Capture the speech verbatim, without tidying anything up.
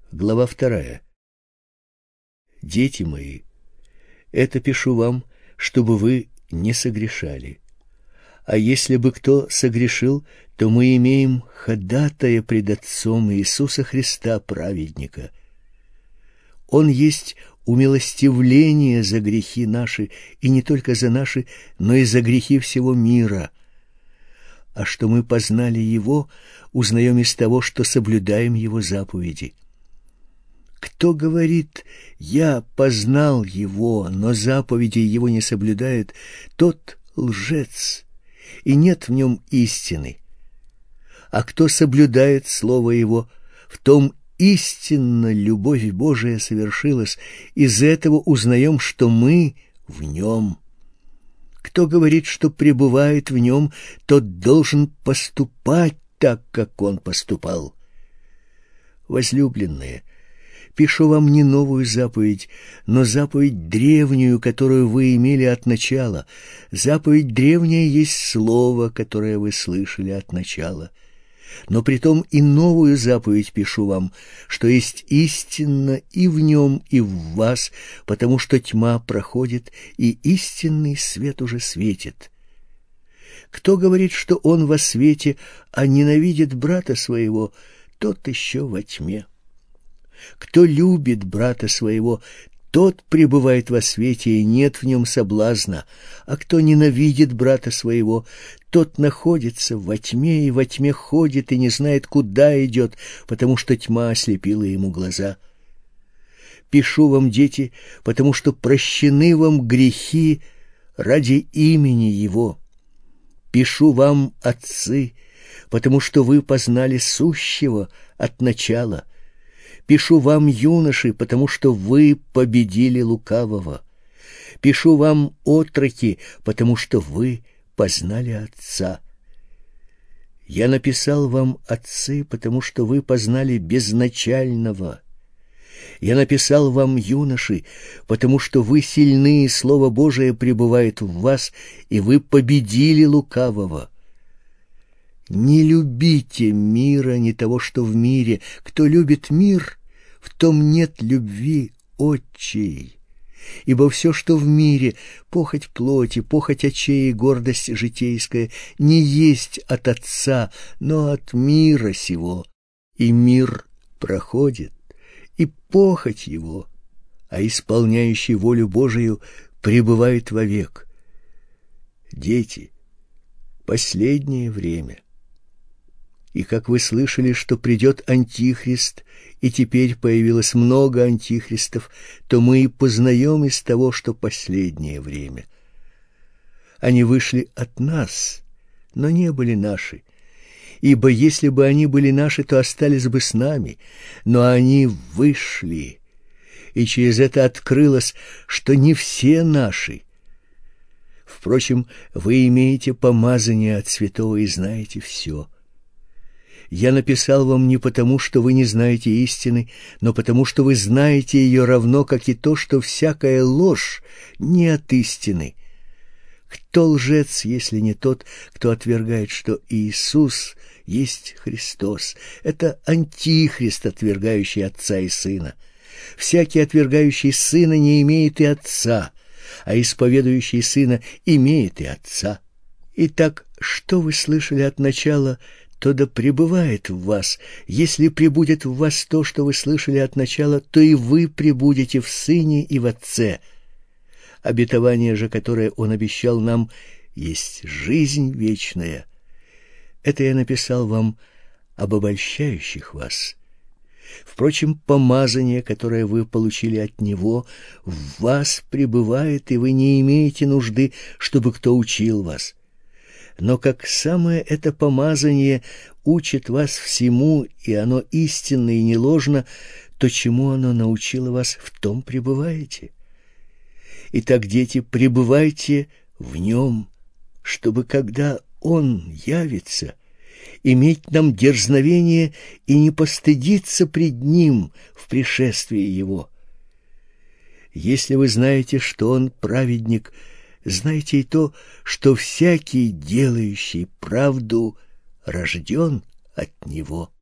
Глава вторая. Дети мои, это пишу вам, чтобы вы не согрешали. А если бы кто согрешил, то мы имеем ходатая пред Отцом Иисуса Христа, праведника. Он есть умилостивление за грехи наши, и не только за наши, но и за грехи всего мира. А что мы познали Его, узнаем из того, что соблюдаем Его заповеди. Кто говорит: «Я познал Его», но заповеди Его не соблюдает, тот лжец, и нет в нем истины. А кто соблюдает Слово Его, в том истинно любовь Божия совершилась. Из этого узнаем, что мы в Нем. Кто говорит, что пребывает в Нем, тот должен поступать так, как Он поступал. Возлюбленные, пишу вам не новую заповедь, но заповедь древнюю, которую вы имели от начала. Заповедь древняя есть слово, которое вы слышали от начала. Но притом и новую заповедь пишу вам, что есть истинно и в нем, и в вас, потому что тьма проходит, и истинный свет уже светит. Кто говорит, что он во свете, а ненавидит брата своего, тот еще во тьме. Кто любит брата своего, тот пребывает во свете, и нет в нем соблазна. А кто ненавидит брата своего, тот находится во тьме, и во тьме ходит, и не знает, куда идет, потому что тьма ослепила ему глаза. Пишу вам, дети, потому что прощены вам грехи ради имени Его. Пишу вам, отцы, потому что вы познали сущего от начала. Пишу вам, юноши, потому что вы победили лукавого. Пишу вам, отроки, потому что вы познали Отца. Я написал вам, отцы, потому что вы познали безначального. Я написал вам, юноши, потому что вы сильны, и Слово Божие пребывает в вас, и вы победили лукавого. Не любите мира, ни того, что в мире. Кто любит мир, в том нет любви отчей. Ибо все, что в мире, похоть плоти, похоть очей и гордость житейская, не есть от Отца, но от мира сего. И мир проходит, и похоть его, а исполняющий волю Божию пребывает вовек. Дети, последнее время. И как вы слышали, что придет Антихрист, и теперь появилось много антихристов, то мы и познаем из того, что последнее время. Они вышли от нас, но не были наши. Ибо если бы они были наши, то остались бы с нами, но они вышли, и через это открылось, что не все наши. Впрочем, вы имеете помазание от Святого и знаете все. Я написал вам не потому, что вы не знаете истины, но потому, что вы знаете ее равно, как и то, что всякая ложь не от истины. Кто лжец, если не тот, кто отвергает, что Иисус есть Христос? Это антихрист, отвергающий Отца и Сына. Всякий, отвергающий Сына, не имеет и Отца, а исповедующий Сына имеет и Отца. Итак, что вы слышали от начала, то да пребывает в вас. Если пребудет в вас то, что вы слышали от начала, то и вы пребудете в Сыне и в Отце. Обетование же, которое Он обещал нам, есть жизнь вечная. Это я написал вам об обольщающих вас. Впрочем, помазание, которое вы получили от Него, в вас пребывает, и вы не имеете нужды, чтобы кто учил вас. Но как самое это помазание учит вас всему, и оно истинно и не ложно, то чему оно научило вас, в том пребываете. Итак, дети, пребывайте в Нем, чтобы, когда Он явится, иметь нам дерзновение и не постыдиться пред Ним в пришествии Его. Если вы знаете, что Он праведник, знайте и то, что всякий, делающий правду, рожден от Него.